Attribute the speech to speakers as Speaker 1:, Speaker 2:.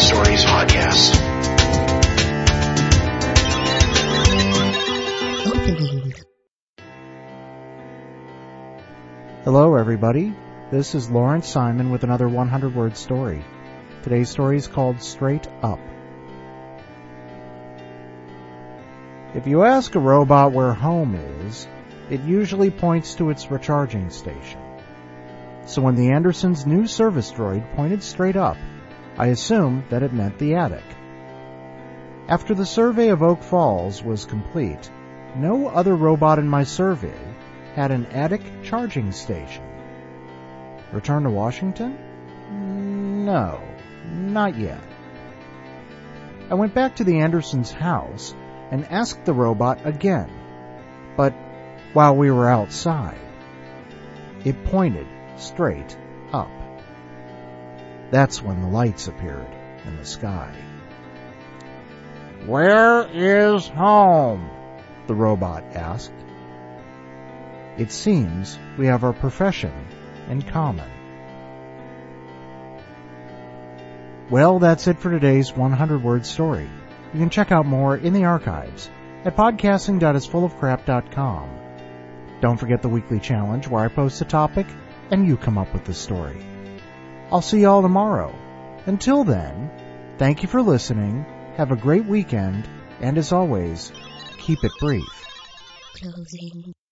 Speaker 1: Stories podcast.
Speaker 2: Hello, everybody. This is Lawrence Simon with another 100-word story. Today's story is called Straight Up. If you ask a robot where home is, it usually points to its recharging station. So when the Andersons' new service droid pointed straight up, I assumed that it meant the attic. After the survey of Oak Falls was complete, no other robot in my survey had an attic charging station. Return to Washington? No, not yet. I went back to the Andersons' house and asked the robot again, but while we were outside, it pointed straight up. That's when the lights appeared in the sky. "Where is home?" the robot asked. It seems we have our profession in common. Well, that's it for today's 100-word story. You can check out more in the archives at podcasting.isfullofcrap.com. Don't forget the weekly challenge where I post a topic and you come up with the story. I'll see you all tomorrow. Until then, thank you for listening, have a great weekend, and as always, keep it brief.
Speaker 3: Closing.